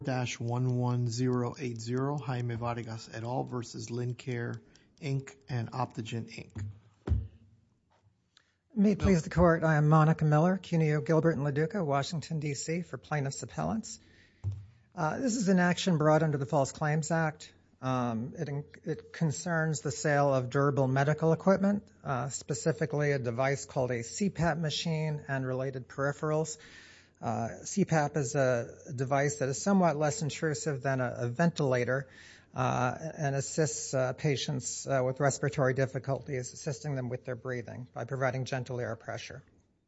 -11080 Jaime Vargas et al. Versus Lincare Inc. and Optogen Inc. May it please the Court, I am Monica Miller, Cuneo, Gilbert, and Leduca, Washington, D.C. for plaintiffs' appellants. This is an action brought under the False Claims Act. It concerns the sale of durable medical equipment, specifically a device called a CPAP machine and related peripherals. CPAP is a device that is somewhat less intrusive than a ventilator and assists patients with respiratory difficulties, assisting them with their breathing by providing gentle air pressure.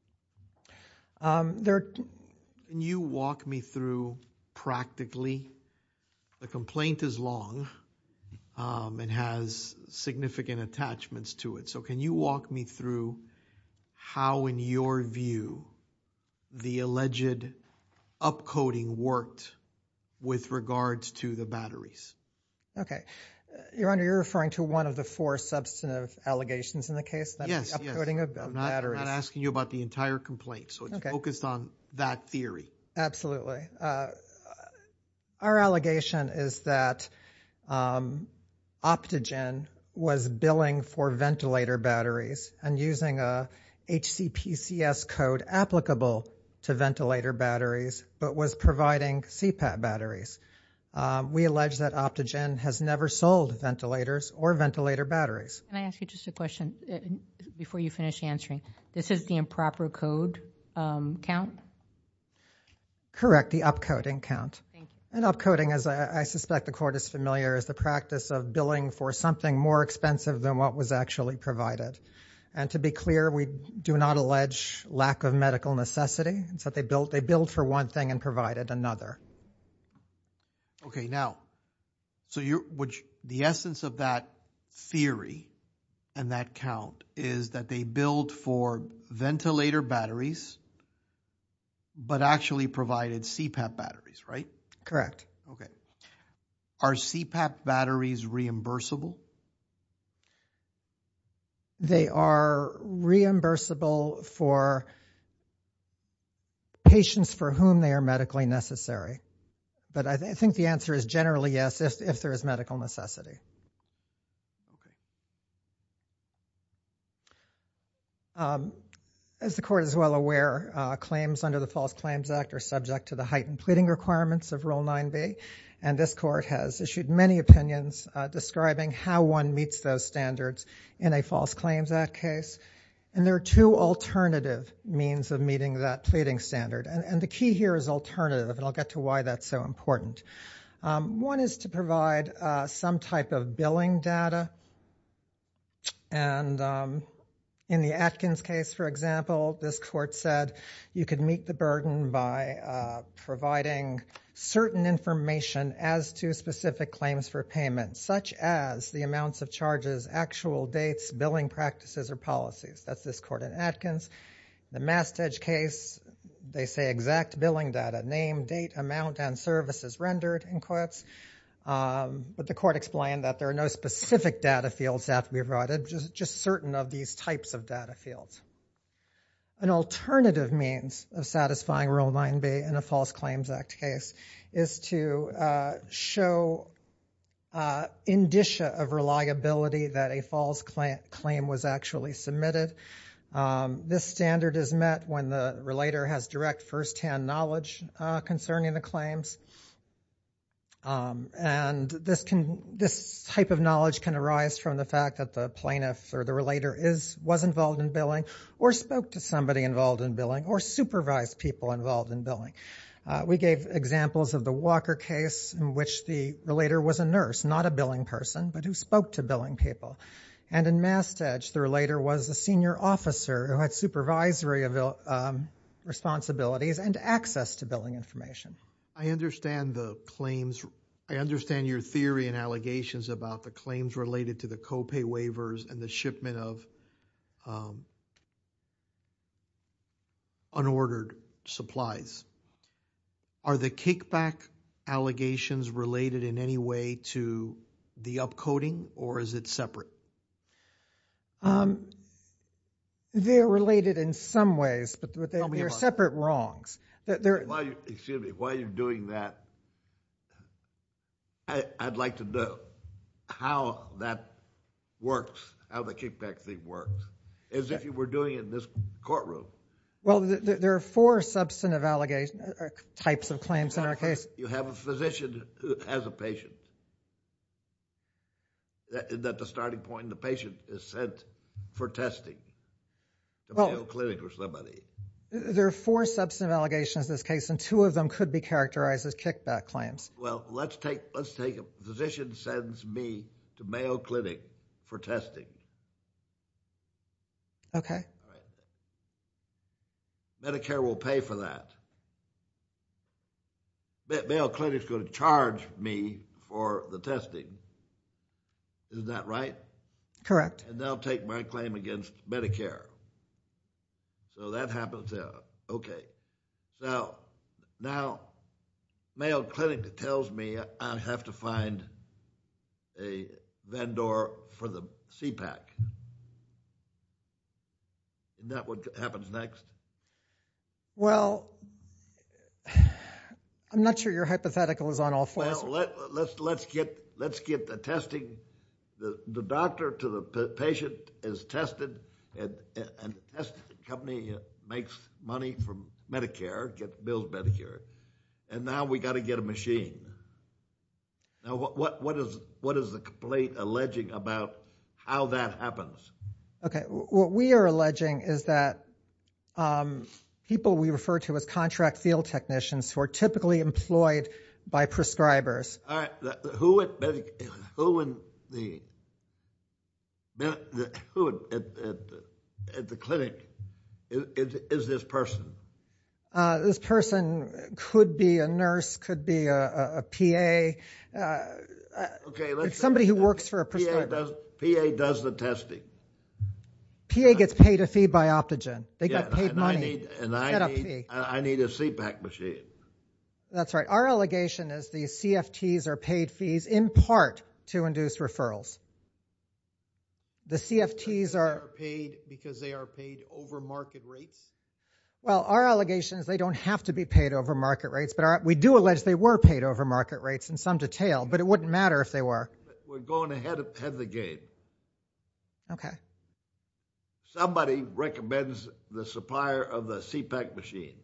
Can you walk me through practically? The complaint is long and has significant attachments to it. So can you walk me through how, in your view, the alleged upcoding worked with regards to the batteries? Okay. Your Honor, you're referring to one of the four substantive allegations in the case? Yes. The upcoding of batteries. I'm not asking you about the entire complaint, so it's focused on that theory. Absolutely. Our allegation is that Optogen was billing for ventilator batteries and using a HCPCS code applicable to ventilator batteries, but was providing CPAP batteries. We allege that Optogen has never sold ventilators or ventilator batteries. Can I ask you just a question before you finish answering? This is the improper code count? Correct, the upcoding count. Thank you. And upcoding, as I suspect the Court is familiar, is the practice of billing for something more expensive than what was actually provided. And to be clear, we do not allege lack of medical necessity. It's that they billed for one thing and provided another. Okay, now, so the essence of that theory and that count is that they billed for ventilator batteries, but actually provided CPAP batteries, right? Correct. Okay. Are CPAP batteries reimbursable? They are reimbursable for patients for whom they are medically necessary. But I think the answer is generally yes, if there is medical necessity. Okay. As the Court is well aware, claims under the False Claims Act are subject to the heightened pleading requirements of Rule 9b, and this Court has issued many opinions describing how one meets those standards in a False Claims Act case. And there are two alternative means of meeting that pleading standard. And the key here is alternative, and I'll get to why that's so important. One is to provide some type of billing data. And in the Atkins case, for example, this Court said you could meet the burden by providing certain information as to specific claims for payment, such as the amounts of charges, actual dates, billing practices, or policies. That's this Court in Atkins. The Mastedge case, they say exact billing data, name, date, amount, and services rendered, in quotes. But the Court explained that there are no specific data fields that have to be provided, just certain of these types of data fields. An alternative means of satisfying Rule 9b in a False Claims Act case is to show indicia of reliability that a false claim was actually submitted. This standard is met when the relator has direct first-hand knowledge concerning the claims. And this type of knowledge can arise from the fact that the plaintiff or the relator was involved in billing, or spoke to somebody involved in billing, or supervised people involved in billing. We gave examples of the Walker case, in which the relator was a nurse, not a billing person, but who spoke to billing people. And in Mastedge, the relator was a senior officer who had supervisory responsibilities and access to billing information. I understand the claims. I understand your theory and allegations about the claims related to the copay waivers and the shipment of unordered supplies. Are the kickback allegations related in any way to the upcoding, or is it separate? They're related in some ways, but they're separate wrongs. While you're doing that, I'd like to know how that works, how the kickback thing works, as if you were doing it in this courtroom. Well, there are four substantive types of claims in our case. You have a physician who has a patient. That the starting point, the patient is sent for testing to Mayo Clinic or somebody. There are four substantive allegations in this case, and two of them could be characterized as kickback claims. Well, let's take a physician sends me to Mayo Clinic for testing. Okay. All right. Medicare will pay for that. Mayo Clinic's going to charge me for the testing. Isn't that right? Correct. And they'll take my claim against Medicare. So that happens there. Okay. So now Mayo Clinic tells me I have to find a vendor for the CPAC. Isn't that what happens next? Well, I'm not sure your hypothetical is on all fours. Well, let's get the testing. The doctor to the patient is tested, and the test company makes money from Medicare, gets bills Medicare, and now we got to get a machine. Now, what is the complaint alleging about how that happens? Okay, what we are alleging is that people we refer to as contract field technicians who are typically employed by prescribers. All right, who at the clinic is this person? This person could be a nurse, could be a PA. Okay, it's somebody who works for a prescriber. PA does the testing. PA gets paid a fee by Optogen. They got paid money. I need a CPAC machine. That's right. Our allegation is the CFTs are paid fees in part to induce referrals. The CFTs are paid because they are paid over market rates. Well, our allegation is they don't have to be paid over market rates, but we do allege they were paid over market rates in some detail, but it wouldn't matter if they were. We're going ahead of the game. Okay. Somebody recommends the supplier of the CPAC machine.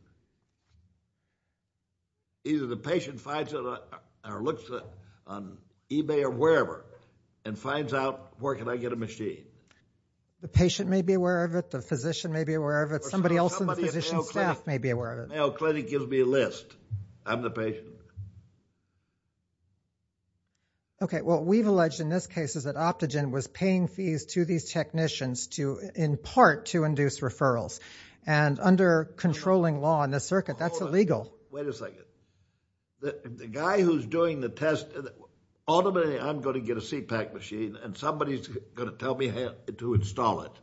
Either the patient finds it or looks on eBay or wherever and finds out where can I get a machine. The patient may be aware of it. The physician may be aware of it. Somebody else in the physician's staff may be aware of it. Mayo Clinic gives me a list. I'm the patient. Okay, well, we've alleged in this case is that Optogen was paying fees to these technicians in part to induce referrals. And under controlling law in the circuit, that's illegal. Wait a second. The guy who's doing the test, ultimately I'm going to get a CPAC machine and somebody's going to tell me how to install it.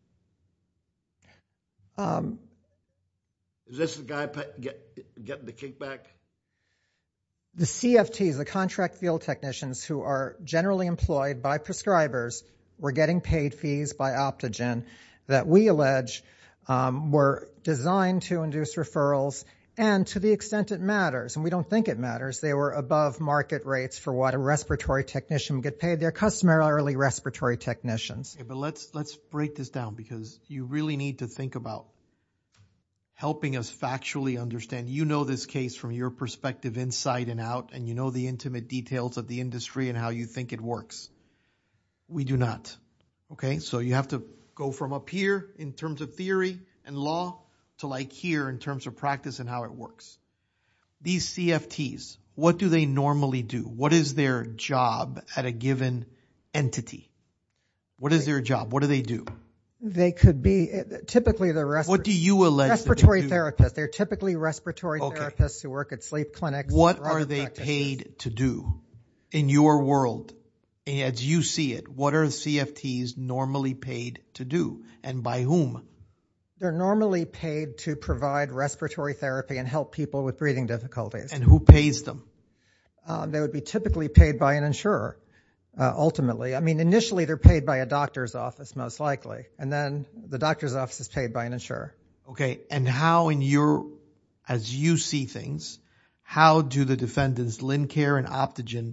Is this the guy getting the kickback? The CFTs, the contract field technicians who are generally employed by prescribers, were getting paid fees by Optogen that we allege were designed to induce referrals, and to the extent it matters, and we don't think it matters, they were above market rates for what a respiratory technician would get paid. They're customarily respiratory technicians. Okay, but let's break this down because you really need to think about helping us factually understand. You know this case from your perspective inside and out, and you know the intimate details of the industry and how you think it works. We do not. Okay, so you have to go from up here in terms of theory and law to like here in terms of practice and how it works. These CFTs, what do they normally do? What is their job at a given entity? What is their job? What do they do? They could be typically the what do you allege respiratory therapists. They're typically respiratory therapists who work at sleep clinics. What are they paid to do in your world? As you see it, what are CFTs normally paid to do and by whom? They're normally paid to provide respiratory therapy and help people with breathing difficulties. And who pays them? They would be typically paid by an insurer. Ultimately, I mean, initially they're paid by a doctor's office, most likely, and then the doctor's office is paid by an insurer. Okay, and how as you see things, how do the defendants, Lincare and Optogen,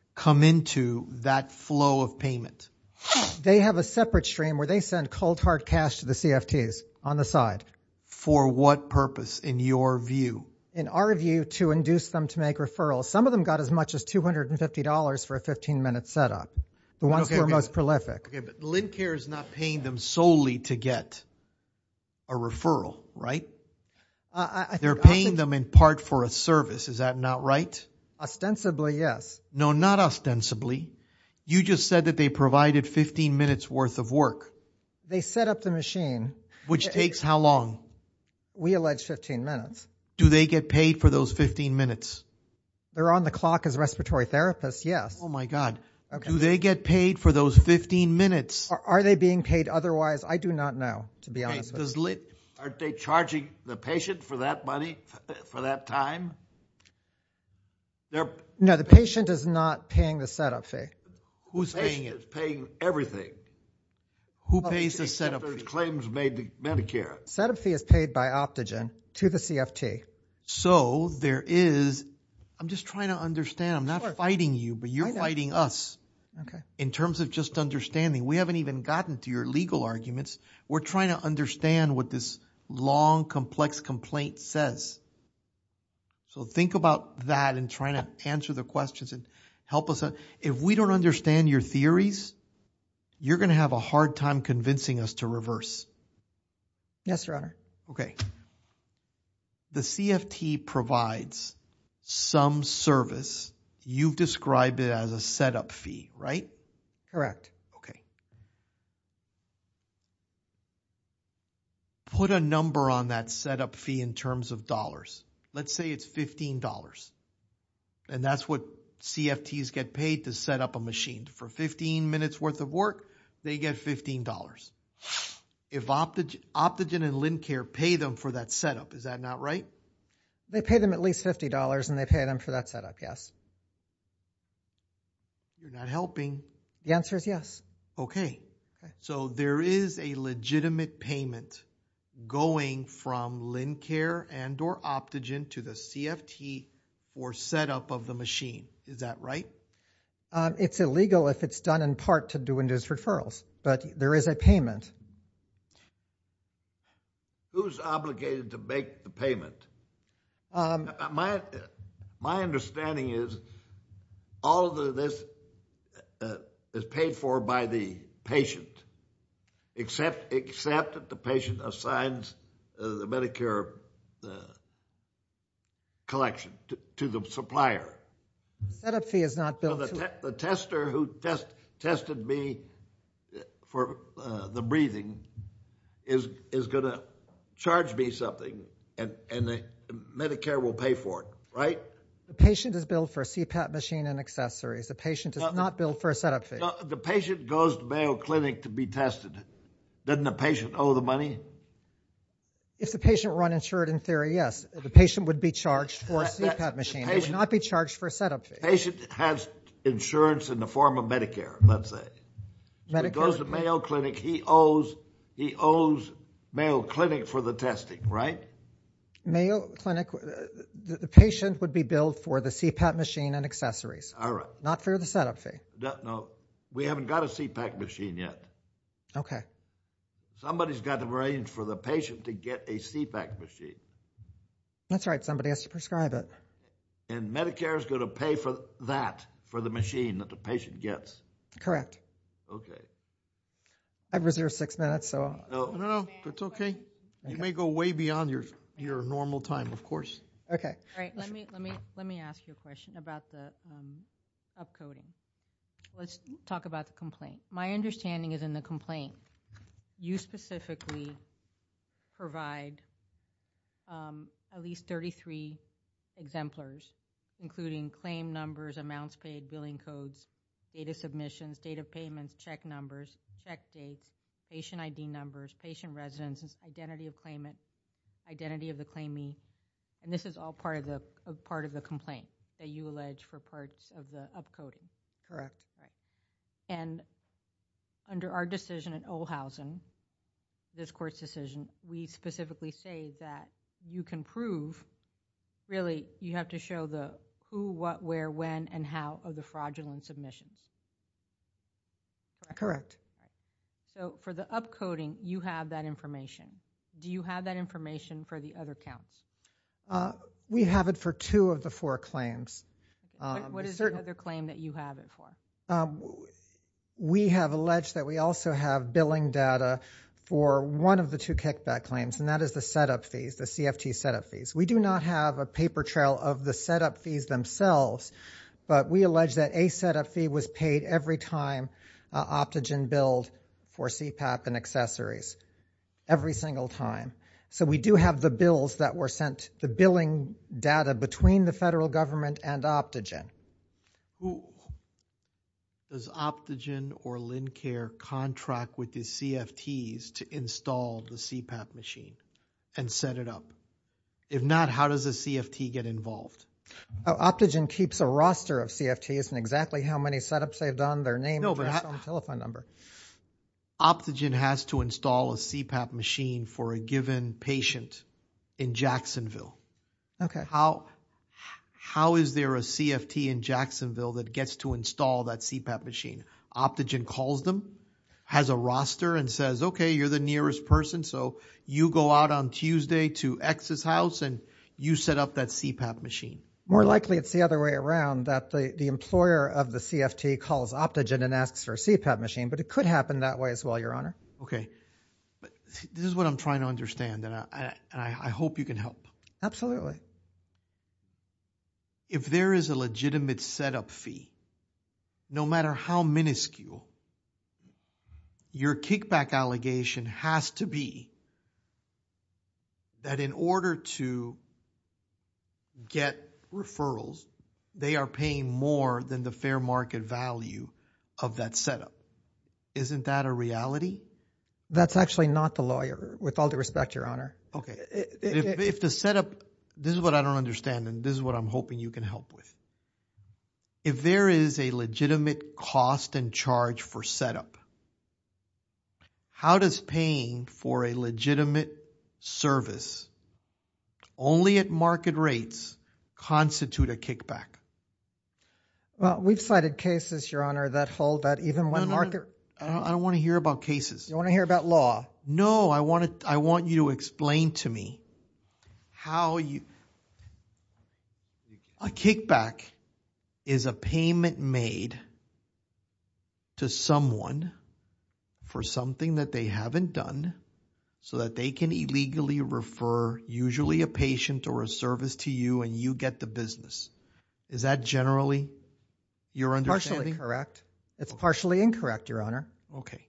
come into that flow of payment? They have a separate stream where they send cold hard cash to the CFTs on the side. For what purpose, in your view? In our view, to induce them to make referrals. Some of them got as much as $250 for a 15-minute setup. The ones who are most prolific. Okay, but Lincare is not paying them solely to get a referral, right? They're paying them in part for a service. Is that not right? Ostensibly, yes. No, not ostensibly. You just said that they provided 15 minutes worth of work. They set up the machine. Which takes how long? We allege 15 minutes. Do they get paid for those 15 minutes? They're on the clock as respiratory therapists, yes. Oh my God. Okay. Do they get paid for those 15 minutes? Are they being paid otherwise? I do not know, to be honest with you. Aren't they charging the patient for that money, for that time? No, the patient is not paying the setup fee. Who's paying it? The patient is paying everything. Who pays the setup There's fee? claims made to Medicare. Setup fee is paid by Optogen to the CFT. So there is, I'm just trying to understand. I'm not fighting you, but you're fighting us. Okay. In terms of just understanding, we haven't even gotten to your legal arguments. We're trying to understand what this long, complex complaint says. So think about that and trying to answer the questions and help us. If we don't understand your theories, you're going to have a hard time convincing us to reverse. Yes, Your Honor. Okay. The CFT provides some service. You've described it as a setup fee, right? Correct. Okay. Put a number on that setup fee in terms of dollars. Let's say it's $15. And that's what CFTs get paid to set up a machine. For 15 minutes worth of work, they get $15. If Optogen and Lincare pay them for that setup, is that not right? They pay them at least $50 and they pay them for that setup, yes. You're not helping. The answer is yes. Okay. So there is a legitimate payment going from Lincare and or Optogen to the CFT for setup of the machine. Is that right? It's illegal if it's done in part to do induced referrals, but there is a payment. Who's obligated to make the payment? My understanding is all of this is paid for by the patient, except that the patient assigns the Medicare collection to the supplier. Setup fee is not billed The tester who tested me for the breathing is going to charge me something, and the Medicare will pay for it, right? The patient is billed for a CPAP machine and accessories. The patient is not billed for a setup fee. No, the patient goes to Mayo Clinic to be tested. Doesn't the patient owe the money? If the patient were uninsured, in theory, yes. The patient would be charged for a CPAP machine. They would not be charged for a setup fee. The patient has insurance in the form of Medicare, let's say. So he goes to Mayo Clinic. He owes Mayo Clinic for the testing, right? Mayo Clinic, the patient would be billed for the CPAP machine and accessories. All right. Not for the setup fee. No, we haven't got a CPAP machine yet. Okay. Somebody's got to arrange for the patient to get a CPAP machine. That's right. Somebody has to prescribe it. And Medicare is going to pay for that, for the machine that the patient gets. Correct. Okay. I've reserved 6 minutes, so... No, it's okay. You may go way beyond your normal time, of course. Okay. All right, let me ask you a question about the upcoding. Let's talk about the complaint. My understanding is in the complaint, you specifically provide at least 33 exemplars, including claim numbers, amounts paid, billing codes, date of submissions, date of payments, check numbers, check dates, patient ID numbers, patient residences, identity of claimant, identity of the claimee, and this is all part of the complaint that you allege for parts of the upcoding. Correct. Right. And under our decision at Olhausen, this court's decision, we specifically say that you can prove, really, you have to show who, what, where, when, and how of the fraudulent submissions. Correct. So for the upcoding, you have that information. Do you have that information for the other counts? We have it for 2 of the 4 claims. What is the other claim that you have it for? We have alleged that we also have billing data for one of the 2 kickback claims, and that is the setup fees, the CFT setup fees. We do not have a paper trail of the setup fees themselves, but we allege that a setup fee was paid every time Optogen billed for CPAP and accessories, every single time. So we do have the bills that were sent, the billing data between the federal government and Optogen. Who does Optogen or Lincare contract with the CFTs to install the CPAP machine and set it up? If not, how does the CFT get involved? Optogen keeps a roster of CFTs and exactly how many setups they've done, their name, address, phone, telephone number. Optogen has to install a CPAP machine for a given patient in Jacksonville. Okay. How is there a CFT in Jacksonville that gets to install that CPAP machine? Optogen calls them, has a roster, and says, okay, you're the nearest person, so you go out on Tuesday to X's house and you set up that CPAP machine. More likely it's the other way around, that the employer of the CFT calls Optogen and asks for a CPAP machine, but it could happen that way as well, Your Honor. Okay. But this is what I'm trying to understand, and I hope you can help. Absolutely. If there is a legitimate setup fee, no matter how minuscule, your kickback allegation has to be that in order to get referrals, they are paying more than the fair market value of that setup. Isn't that a reality? That's actually not the law, with all due respect, Your Honor. Okay. If the setup, this is what I don't understand, and this is what I'm hoping you can help with. If there is a legitimate cost and charge for setup, how does paying for a legitimate service only at market rates constitute a kickback? Well, we've cited cases, Your Honor, that hold that even when market... I don't want to hear about cases. You want to hear about law? No, I want you to explain to me how a kickback is a payment made to someone for something that they haven't done so that they can illegally refer usually a patient or a service to you and you get the business. Is that generally your understanding? Partially correct. It's partially incorrect, Your Honor. Okay.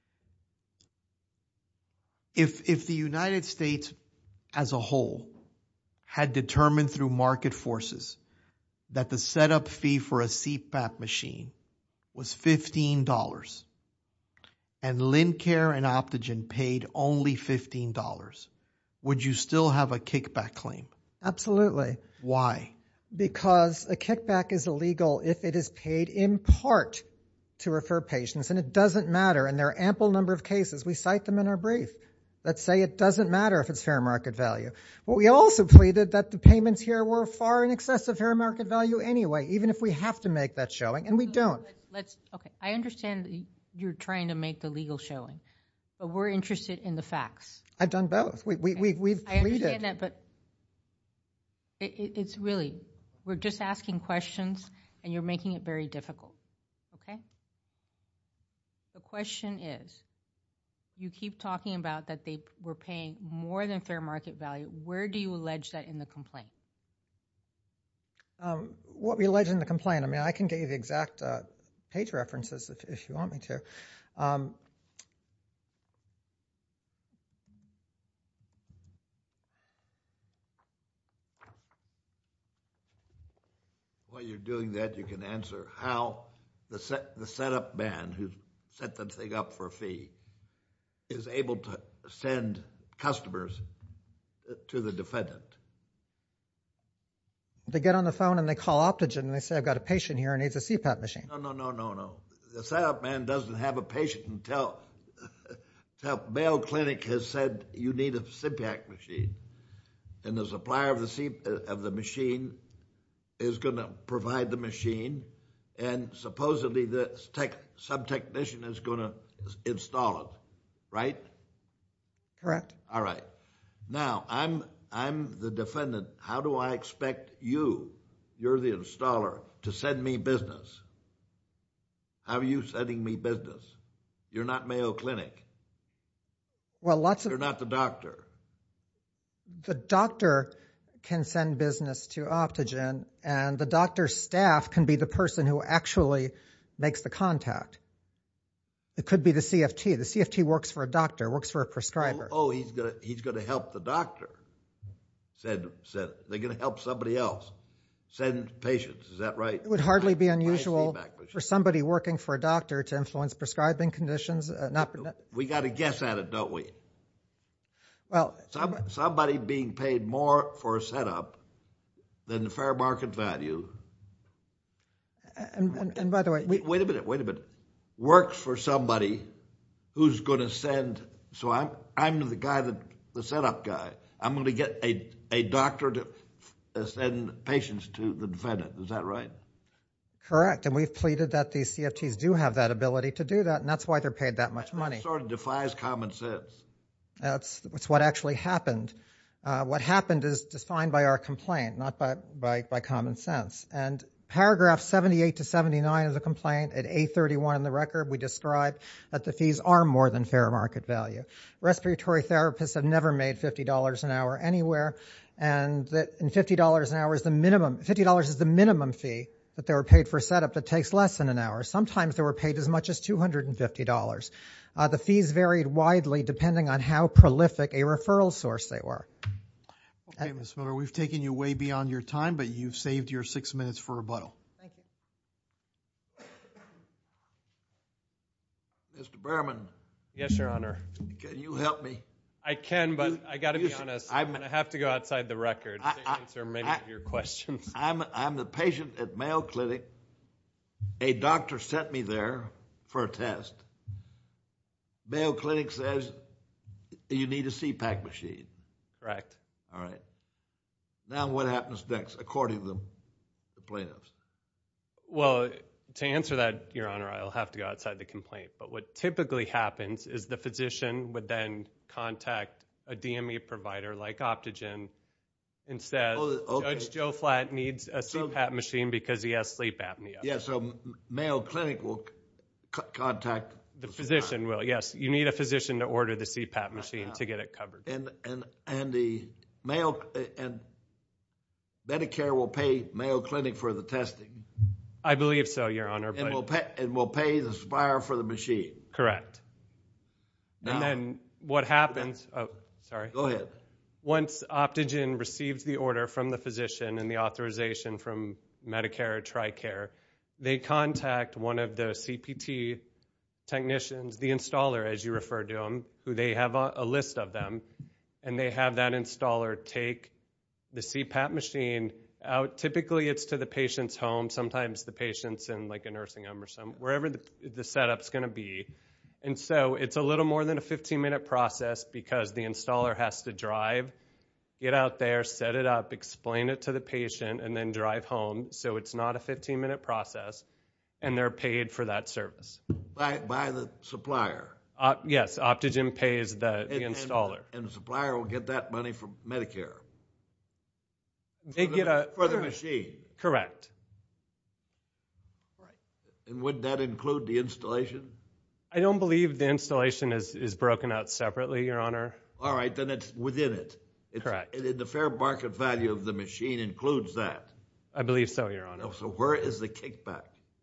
If the United States as a whole had determined through market forces that the setup fee for a CPAP machine was $15 and Lincare and Optogen paid only $15, would you still have a kickback claim? Absolutely. Why? Because a kickback is illegal if it is paid in part to refer patients, and it doesn't matter, and there are ample number of cases, we cite them in our brief, that say it doesn't matter if it's fair market value. But we also pleaded that the payments here were far in excess of fair market value anyway, even if we have to make that showing, and we don't. Okay, I understand that you're trying to make the legal showing, but we're interested in the facts. I've done both. We've pleaded. I understand that, but it's really, we're just asking questions, and you're making it very difficult, okay? The question is, you keep talking about that they were paying more than fair market value. Where do you allege that in the complaint? What we allege in the complaint, I mean, I can get you the exact page references if you want me to. While you're doing that, you can answer how the setup man who set the thing up for a fee is able to send customers to the defendant. They get on the phone and they call Optogen and they say, I've got a patient here who needs a CPAP machine. No. The setup man doesn't have a patient until Mayo Clinic has said you need a CPAP machine. And the supplier of the machine is going to provide the machine, and supposedly some technician is going to install it, right? Correct. All right. Now, I'm the defendant. How do I expect you're the installer, to send me business? How are you sending me business? You're not Mayo Clinic. Well, You're not the doctor. The doctor can send business to Optogen, and the doctor's staff can be the person who actually makes the contact. It could be the CFT. The CFT works for a doctor, works for a prescriber. Oh, he's gonna help the doctor. Said they're gonna help somebody else. Send patients. Is that right? It would hardly be unusual for somebody working for a doctor to influence prescribing conditions. We got to guess at it, don't we? Well, somebody being paid more for a setup than the fair market value. And by the way, wait a minute. Works for somebody who's going to send. So I'm the guy the setup guy. I'm going to get a doctor to send patients to the defendant. Is that right? Correct. And we've pleaded that these CFTs do have that ability to do that, and that's why they're paid that much money. That sort of defies common sense. That's what actually happened. What happened is defined by our complaint, not by common sense. And paragraph 78 to 79 of the complaint, at A31 in the record, we describe that the fees are more than fair market value. Respiratory therapists have never made $50 an hour anywhere, and $50 an hour is the minimum. $50 is the minimum fee that they were paid for a setup that takes less than an hour. Sometimes they were paid as much as $250. The fees varied widely depending on how prolific a referral source they were. Okay, Ms. Miller, we've taken you way beyond your time, but you've saved your 6 minutes for rebuttal. Thank you. Mr. Berman. Yes, Your Honor. Can you help me? I can, but I got to be honest. I'm going to have to go outside the record to answer many of your questions. I'm the patient at Mayo Clinic. A doctor sent me there for a test. Mayo Clinic says you need a CPAP machine. Correct. All right. Now what happens next, according to the plaintiffs? Well, to answer that, Your Honor, I'll have to go outside the complaint. But what typically happens is the physician would then contact a DME provider like Optogen and says, Judge Joe Flatt needs a CPAP machine because he has sleep apnea. Yeah, so Mayo Clinic will contact the physician will, yes. You need a physician to order the CPAP machine to get it covered. And the Mayo and Medicare will pay Mayo Clinic for the testing. I believe so, Your Honor. And we'll pay the supplier for the machine. Correct. Now, and then what happens? Oh, sorry. Go ahead. Once Optogen receives the order from the physician and the authorization from Medicare or TRICARE, they contact one of the CPT technicians, the installer, as you referred to them, who they have a list of them, and they have that installer take the CPAP machine out. Typically, it's to the patient's home. Sometimes the patient's in like a nursing home or wherever the setup's going to be. And so it's a little more than a 15-minute process because the installer has to drive, get out there, set it up, explain it to the patient, and then drive home. So it's not a 15-minute process, and they're paid for that service. By the supplier? Yes, Optogen pays the installer. And the supplier will get that money from Medicare? For the machine? Correct. Right. And would that include the installation? I don't believe the installation is broken out separately, Your Honor. All right, then it's within it. Correct. And the fair market value of the machine includes that? I believe so, Your Honor. So where is the kickback?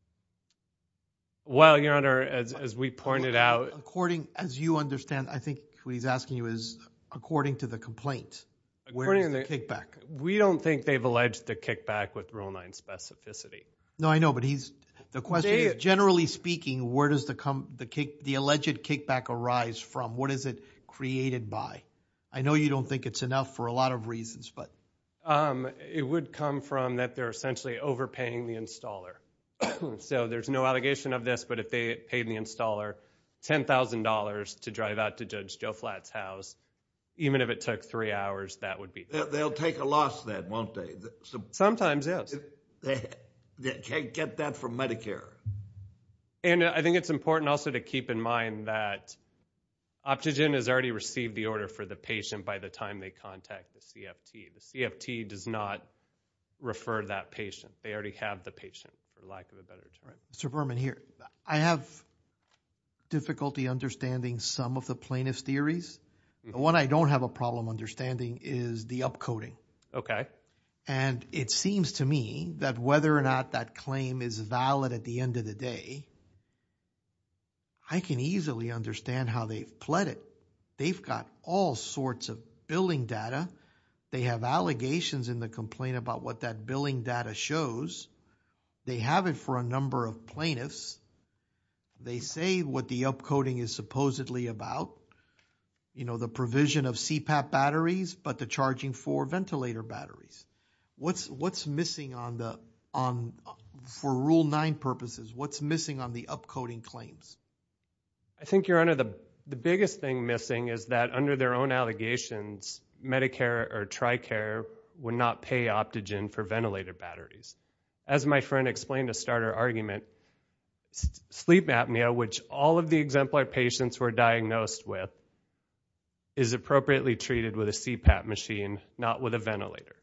Well, Your Honor, as we pointed out... According, as you understand, I think what he's asking you is, according to the complaint, where is the kickback? We don't think they've alleged the kickback with Rule 9 specificity. No, I know, but the question is, generally speaking, where does the alleged kickback arise from? What is it created by? I know you don't think it's enough for a lot of reasons, but... It would come from that they're essentially overpaying the installer. So there's no allegation of this, but if they paid the installer $10,000 to drive out to Judge Joe Flatt's house, even if it took 3 hours, that would be... They'll take a loss then, won't they? Sometimes, yes. they can't get that from Medicare. And I think it's important also to keep in mind that Optogen has already received the order for the patient by the time they contact the CFT. The CFT does not refer that patient. They already have the patient, for lack of a better term. Mr. Berman, here, I have difficulty understanding some of the plaintiff's theories. The one I don't have a problem understanding is the upcoding. Okay. And it seems to me that whether or not that claim is valid at the end of the day, I can easily understand how they've pled it. They've got all sorts of billing data. They have allegations in the complaint about what that billing data shows. They have it for a number of plaintiffs. They say what the upcoding is supposedly about. You know, the provision of CPAP batteries, but the charging for ventilator batteries. What's missing for Rule 9 purposes? What's missing on the upcoding claims? I think, Your Honor, the biggest thing missing is that under their own allegations, Medicare or TRICARE would not pay Optogen for ventilator batteries. As my friend explained to start our argument, sleep apnea, which all of the exemplar patients were diagnosed with, is appropriately treated with a CPAP machine, not with a ventilator.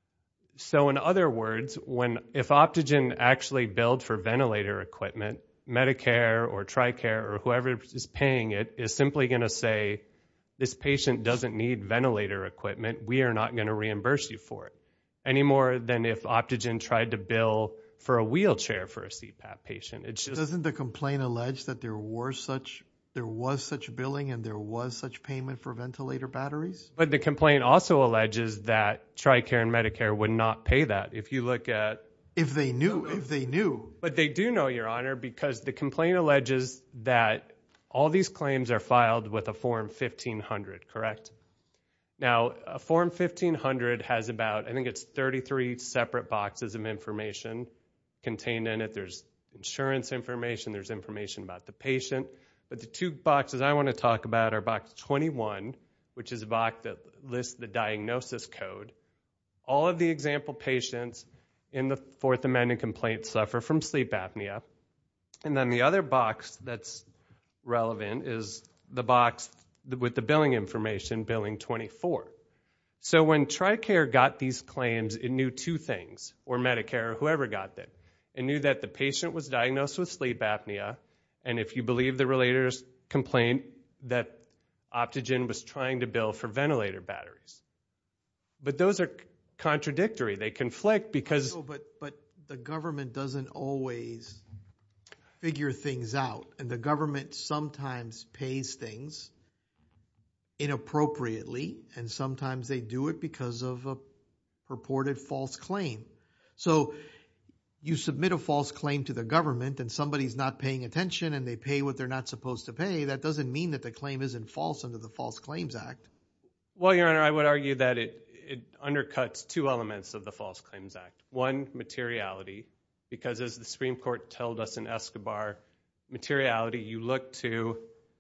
So in other words, if Optogen actually billed for ventilator equipment, Medicare or TRICARE or whoever is paying it is simply going to say, this patient doesn't need ventilator equipment, we are not going to reimburse you for it. Any more than if Optogen tried to bill for a wheelchair for a CPAP patient. It's just... Doesn't the complaint allege that there was such billing and there was such payment for ventilator batteries? But the complaint also alleges that TRICARE and Medicare would not pay that. If you look at... If they knew. But they do know, Your Honor, because the complaint alleges that all these claims are filed with a Form 1500, correct? Now, a Form 1500 has about, I think it's 33 separate boxes of information contained in it. There's insurance information, there's information about the patient. But the two boxes I want to talk about are box 21, which is a box that lists the diagnosis code. All of the example patients in the Fourth Amendment complaint suffer from sleep apnea. And then the other box that's relevant is the box with the billing information, billing 24. So when TRICARE got these claims, it knew two things, or Medicare or whoever got them. It knew that the patient was diagnosed with sleep apnea, and if you believe the relator's complaint, that Optogen was trying to bill for ventilator batteries. But those are contradictory. They conflict because... No, but the government doesn't always figure things out, and the government sometimes pays things inappropriately, and sometimes they do it because of a purported false claim. So you submit a false claim to the government and somebody's not paying attention and they pay what they're not supposed to pay. That doesn't mean that the claim isn't false under the False Claims Act. Well, Your Honor, I would argue that it undercuts two elements of the False Claims Act. One, materiality, because as the Supreme Court told us in Escobar, materiality, you look to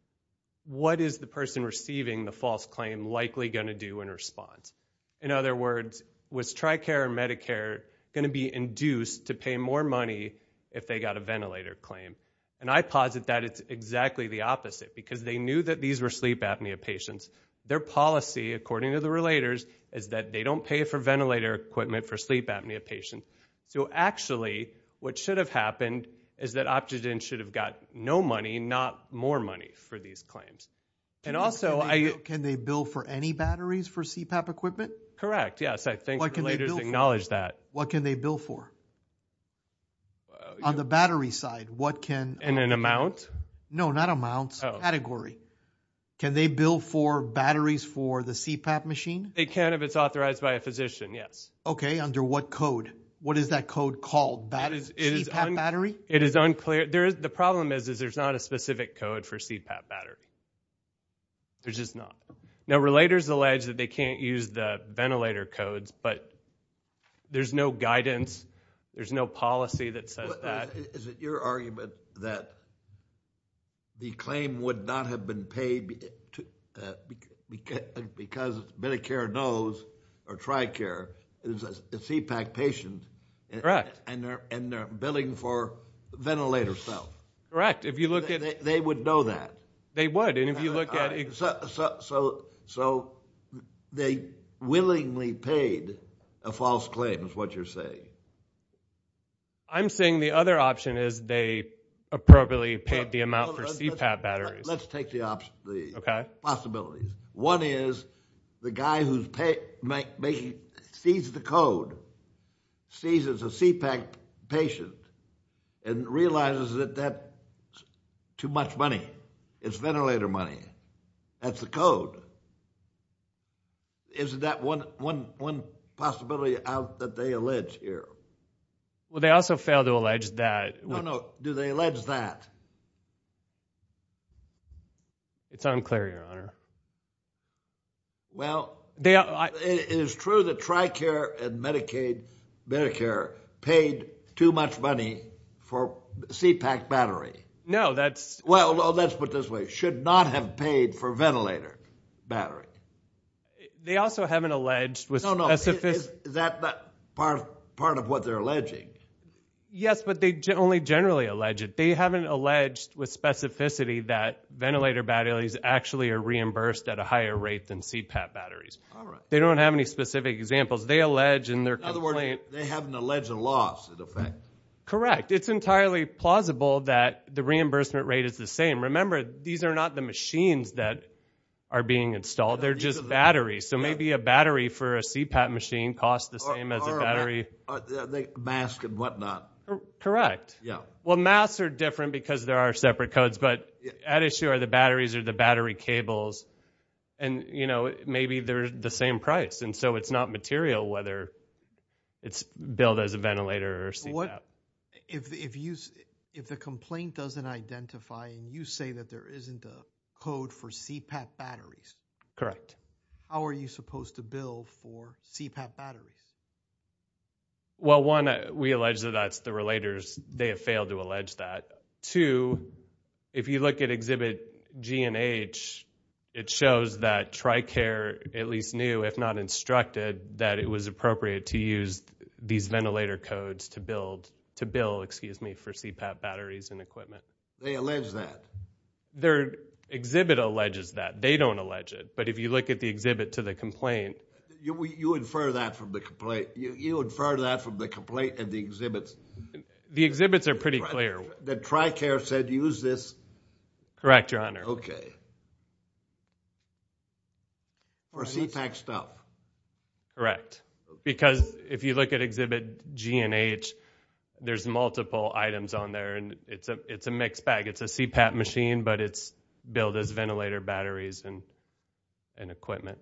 what is the person receiving the false claim likely going to do in response. In other words, was TRICARE or Medicare going to be induced to pay more money if they got a ventilator claim? And I posit that it's exactly the opposite, because they knew that these were sleep apnea patients. Their policy, according to the relators, is that they don't pay for ventilator equipment for sleep apnea patients. So actually, what should have happened is that Optogen should have got no money, not more money for these claims. And also, Can they bill for any batteries for CPAP equipment? Correct, yes. I think relators acknowledge that. What can they bill for? On the battery side, what can... In an amount? No, not amounts, category. Can they bill for batteries for the CPAP machine? They can if it's authorized by a physician, yes. Okay, under what code? What is that code called? CPAP battery? It is unclear. The problem is there's not a specific code for CPAP battery. There's just not. Now, relators allege that they can't use the ventilator codes, but there's no guidance. There's no policy that says that. Is it your argument that the claim would not have been paid because Medicare knows, or TRICARE, is a CPAP patient, Correct. And they're billing for ventilator stuff. Correct. If you look at... They would know that. They would, and if you look at... So they willingly paid a false claim is what you're saying. I'm saying the other option is they appropriately paid the amount for CPAP batteries. Let's take the Okay. possibilities. One is the guy who's sees the code, sees it's a CPAP patient, and realizes that that's too much money. It's ventilator money. That's the code. Isn't that one possibility out that they allege here? Well, they also fail to allege that... No. Do they allege that? It's unclear, Your Honor. Well, it is true that TRICARE and Medicare paid too much money for CPAP battery. No, that's... Well, let's put it this way. Should not have paid for ventilator battery. They also haven't alleged with specificity... Is that not part of what they're alleging? Yes, but they only generally allege it. They haven't alleged with specificity that ventilator batteries actually are reimbursed at a higher rate than CPAP batteries. All right. They don't have any specific examples. They allege in their complaint... In other words, they haven't alleged a loss, in effect. Correct. It's entirely plausible that the reimbursement rate is the same. Remember, these are not the machines that are being installed. They're just batteries. So maybe a battery for a CPAP machine costs the same as a battery... They mask and whatnot. Correct. Yeah. Well, masks are different because there are separate codes, but at issue are the batteries or the battery cables. And, maybe they're the same price. And so it's not material whether it's billed as a ventilator or CPAP. If the complaint doesn't identify and you say that there isn't a code for CPAP batteries. Correct. How are you supposed to bill for CPAP batteries? Well, one, we allege that that's the relators. They have failed to allege that. Two, if you look at Exhibit G and H, it shows that TRICARE at least knew, if not instructed, that it was appropriate to use these ventilator codes to bill for CPAP batteries and equipment. They allege that. Their exhibit alleges that. They don't allege it. But if you look at the exhibit to the complaint... You infer that from the complaint. You infer that from the complaint and the exhibits. The exhibits are pretty clear. The TRICARE said use this? Correct, Your Honor. Okay. For CPAP stuff? Correct. Because if you look at Exhibit G and H, there's multiple items on there, and it's a mixed bag. It's a CPAP machine, but it's billed as ventilator batteries and equipment.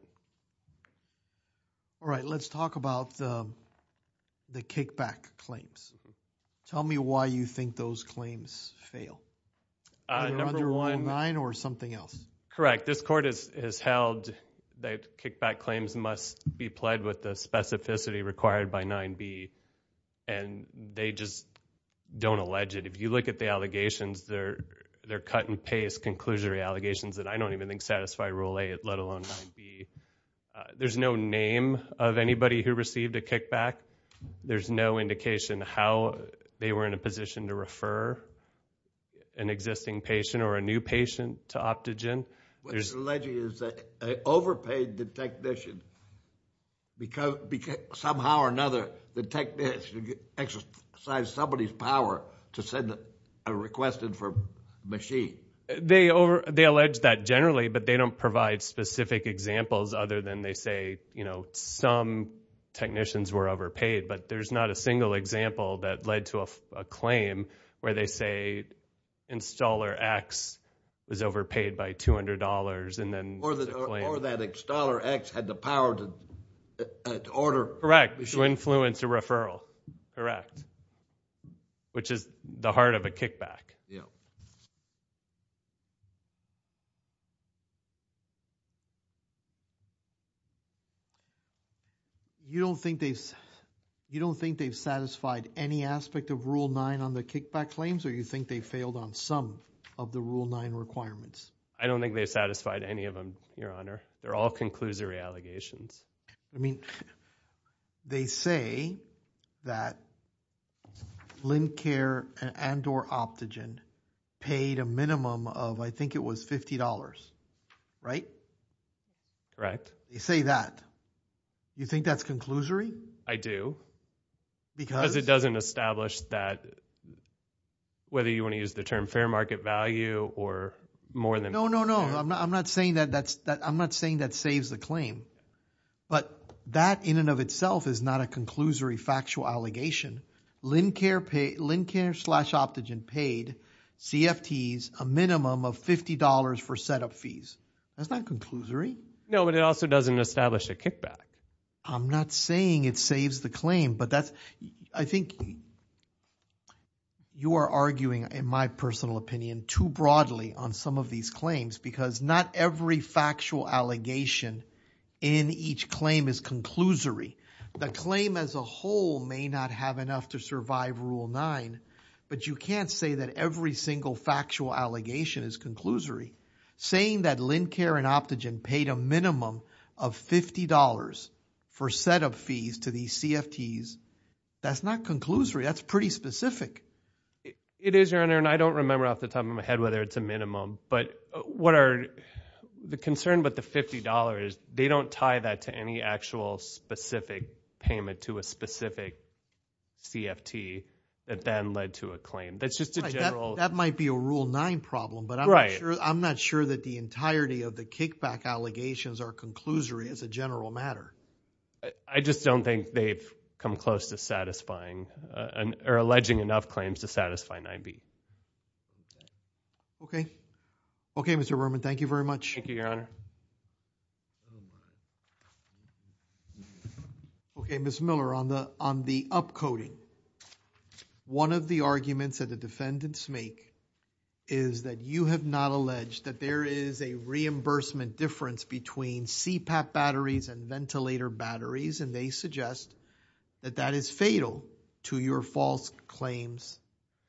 All right, let's talk about the kickback claims. Tell me why you think those claims fail. Either under Rule 9 or something else. Correct. This court has held that kickback claims must be pled with the specificity required by 9b, and they just don't allege it. If you look at the allegations, they're cut and paste conclusory allegations that I don't even think satisfy Rule 8, let alone 9b. There's no name of anybody who received a kickback. There's no indication how they were in a position to refer an existing patient or a new patient to Optogen. What's alleged is that an overpaid the technician because somehow or another the technician exercised somebody's power to send a request in for a machine. They allege that generally, but they don't provide specific examples other than they say, some technicians were overpaid, but there's not a single example that led to a claim where they say installer X was overpaid by $200 and then or that installer X had the power to order. Correct, to influence a referral. Correct. Which is the heart of a kickback. Yeah. You don't think they've satisfied any aspect of Rule 9 on the kickback claims, or you think they failed on some of the Rule 9 requirements? I don't think they've satisfied any of them, Your Honor. They're all conclusory allegations. I mean, they say that Lincare and or Optogen paid a minimum of, I think it was $50, right? Correct. They say that. You think that's conclusory? I do. Because it doesn't establish that, whether you want to use the term fair market value or more than... No. I'm not saying I'm not saying that saves the claim. But that in and of itself is not a conclusory factual allegation. Lincare/Optogen paid CFTs a minimum of $50 for setup fees. That's not conclusory. No, but it also doesn't establish a kickback. I'm not saying it saves the claim, but I think you are arguing, in my personal opinion, too broadly on some of these claims, because not every factual allegation in each claim is conclusory. The claim as a whole may not have enough to survive Rule 9, but you can't say that every single factual allegation is conclusory. Saying that Lincare and Optogen paid a minimum of $50 for setup fees to these CFTs, that's not conclusory. That's pretty specific. It is, Your Honor, and I don't remember off the top of my head whether it's a minimum, but what are the concern with the $50, they don't tie that to any actual specific payment to a specific CFT that then led to a claim. That's just a general... That might be a Rule 9 problem, but I'm not sure that the entirety of the kickback allegations are conclusory as a general matter. I just don't think they've come close to satisfying or alleging enough claims to satisfy 9B. Okay, Mr. Berman, thank you very much. Thank you, Your Honor. Okay, Ms. Miller, on the upcoding, one of the arguments that the defendants make is that you have not alleged that there is a reimbursement difference between CPAP batteries and ventilator batteries, and they suggest that that is fatal to your False Claims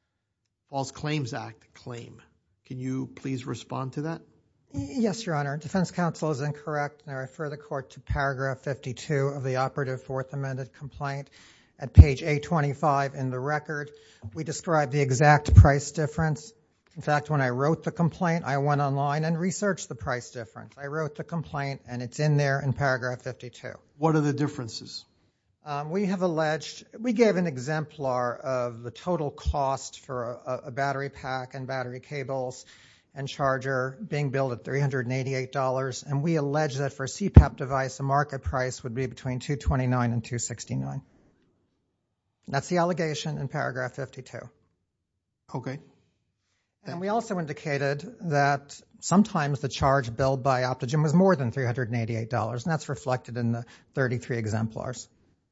Act claim. Can you please respond to that? Yes, Your Honor. Defense counsel is incorrect, and I refer the court to paragraph 52 of the operative Fourth Amended complaint. At page 825 in the record, we describe the exact price difference. In fact, when I wrote the complaint, I went online and researched the price difference. I wrote the complaint, and it's in there in paragraph 52. What are the differences? We have alleged, we gave an exemplar of the total cost for a battery pack and battery cables and charger being billed at $388, and we allege that for a CPAP device, the market price would be between $229 and $269. That's the allegation in paragraph 52. Okay. And we also indicated that sometimes the charge billed by Optogen was more than $388, and that's reflected in the 33 exemplars.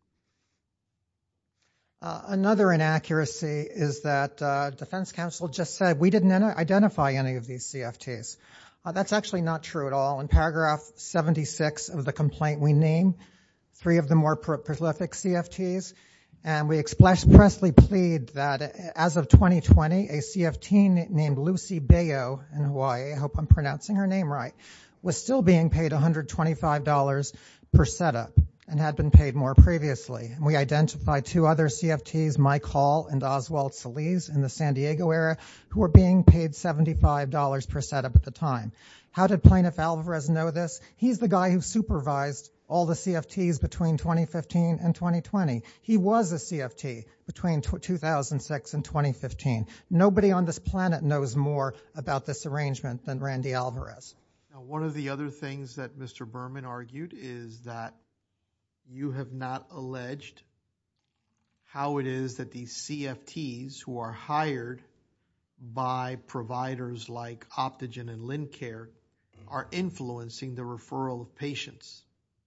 Another inaccuracy is that defense counsel just said we didn't identify any of these CFTs. That's actually not true at all. In paragraph 76 of the complaint, we name 3 of the more prolific CFTs, and we expressly plead that as of 2020, a CFT named Lucy Bayo in Hawaii, I hope I'm pronouncing her name right, was still being paid $125 per setup and had been paid more previously. And we identified 2 other CFTs, Mike Hall and Oswald Solis in the San Diego area, who were being paid $75 per setup at the time. How did Plaintiff Alvarez know this? He's the guy who supervised all the CFTs between 2015 and 2020. He was a CFT between 2006 and 2015. Nobody on this planet knows more about this arrangement than Randy Alvarez. Now, one of the other things that Mr. Berman argued is that you have not alleged how it is that these CFTs who are hired by providers like Optogen and Lincare are influencing the referral of patients.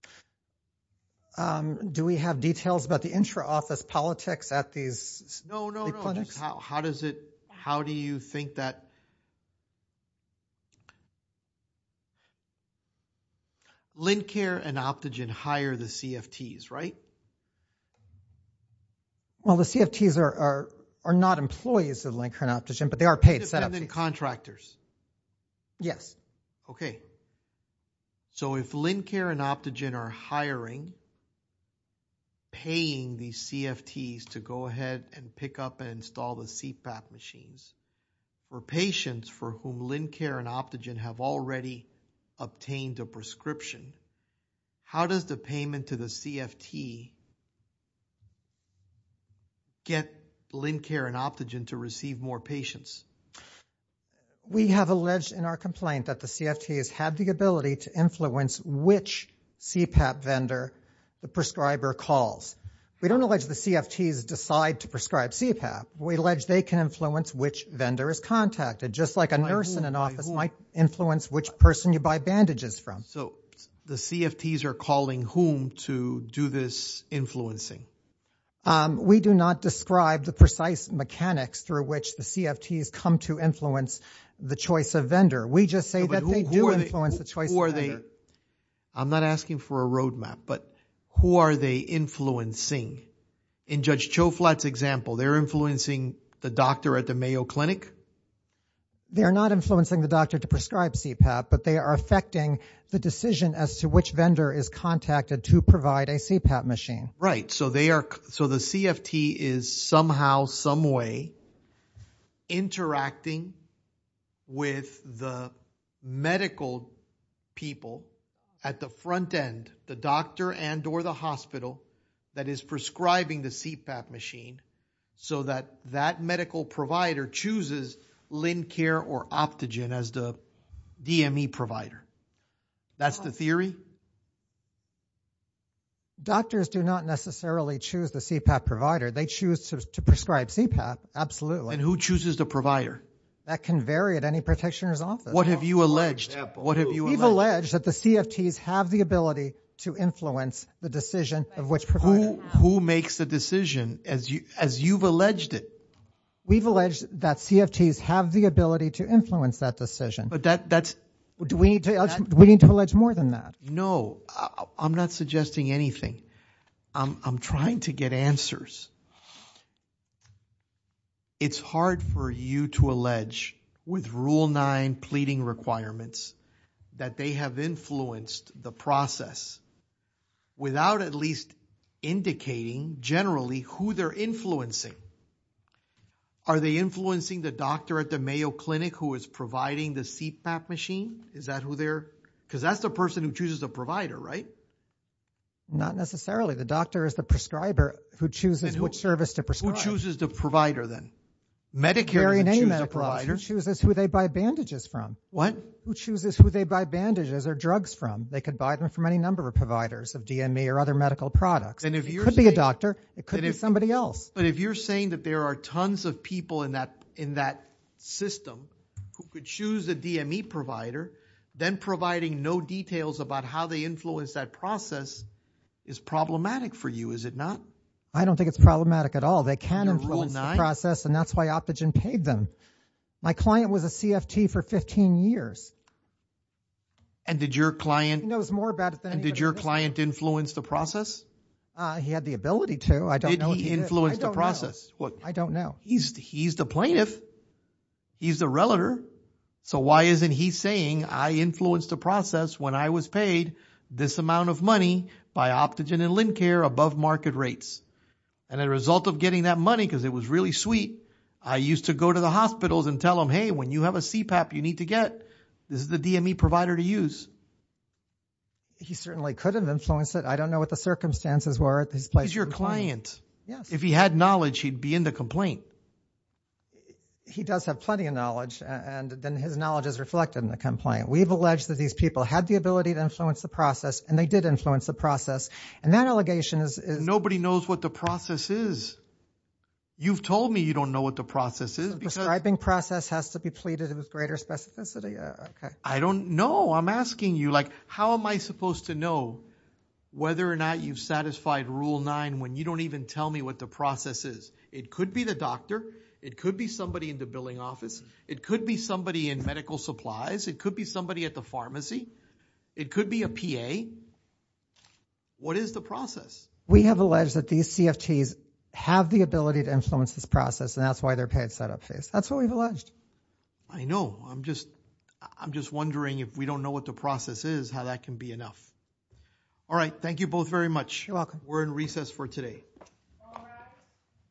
Do we have details about the intra-office politics at these clinics? Just how do you think that Lincare and Optogen hire the CFTs, right? Well, the CFTs are not employees of Lincare and Optogen, but they are paid setup fees. Independent contractors. Yes. Okay. So if Lincare and Optogen are hiring paying these CFTs to go ahead and pick up and install the CPAP machines for patients for whom Lincare and Optogen have already obtained a prescription, how does the payment to the CFT get Lincare and Optogen to receive more patients? We have alleged in our complaint that the CFTs had the ability to influence which CPAP vendor the prescriber calls. We don't allege the CFTs decide to prescribe CPAP. We allege they can influence which vendor is contacted, just like a nurse in an office might influence which person you buy bandages from. So the CFTs are calling whom to do this influencing? We do not describe the precise mechanics through which the CFTs come to influence the choice of vendor. We just say that they do influence the choice of vendor. I'm not asking for a roadmap, but who are they influencing? In Judge Choflat's example, they're influencing the doctor at the Mayo Clinic? They're not influencing the doctor to prescribe CPAP, but they are affecting the decision as to which vendor is contacted to provide a CPAP machine. Right. So the CFT is somehow, some way interacting with the medical people at the front end, the doctor and or the hospital that is prescribing the CPAP machine, so that that medical provider chooses Lincare or Optogen as the DME provider. That's the theory? Doctors do not necessarily choose the CPAP provider. They choose to prescribe CPAP, absolutely. And who chooses the provider? That can vary at any practitioner's office. What have you alleged? We've alleged that the CFTs have the ability to influence the decision of which provider. Who makes the decision as you've alleged it? We've alleged that CFTs have the ability to influence that decision. But that's... Do we need to allege more than that? No, I'm not suggesting anything. I'm trying to get answers. It's hard for you to allege with Rule 9 pleading requirements that they have influenced the process without at least indicating generally who they're influencing. Are they influencing the doctor at the Mayo Clinic who is providing the CPAP machine? Is that who they're... Because that's the person who chooses the provider, right? Not necessarily. The doctor is the prescriber who chooses which service to prescribe. Who chooses the provider then? Medicare doesn't choose the provider. Who chooses who they buy bandages from? What? Who chooses who they buy bandages or drugs from? They could buy them from any number of providers of DME or other medical products. And if it could be a doctor. It could be somebody else. But if you're saying that there are tons of people in that system who could choose a DME provider, then providing no details about how they influence that process is problematic for you, is it not? I don't think it's problematic at all. They can influence Rule 9? the process, and that's why Optogen paid them. My client was a CFT for 15 years. And did your client... He knows more about it than anybody. And did your client influence the process? He had the ability to. I don't know what he did. Did he influence the process? What? I don't know. He's the plaintiff. He's the relator. So why isn't he saying, I influenced the process when I was paid this amount of money by Optogen and Lincare above market rates? And as a result of getting that money, because it was really sweet, I used to go to the hospitals and tell them, hey, when you have a CPAP you need to get, this is the DME provider to use. He certainly could have influenced it. I don't know what the circumstances were at his place. He's your client. Yes. If he had knowledge, he'd be in the complaint. He does have plenty of knowledge, and then his knowledge is reflected in the complaint. We've alleged that these people had the ability to influence the process, and they did influence the process. And that allegation is... Nobody knows what the process is. You've told me you don't know what the process is. The prescribing process has to be pleaded with greater specificity? Okay. I don't know. I'm asking you, how am I supposed to know whether or not you've satisfied Rule 9 when you don't even tell me what the process is? It could be the doctor. It could be somebody in the billing office. It could be somebody in medical supplies. It could be somebody at the pharmacy. It could be a PA. What is the process? We have alleged that these CFTs have the ability to influence this process, and that's why they're paid setup fees. That's what we've alleged. I know. I'm just wondering if we don't know what the process is, how that can be enough. All right, thank you both very much. You're welcome. We're in recess for today.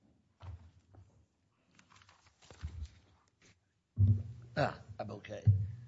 I'm okay.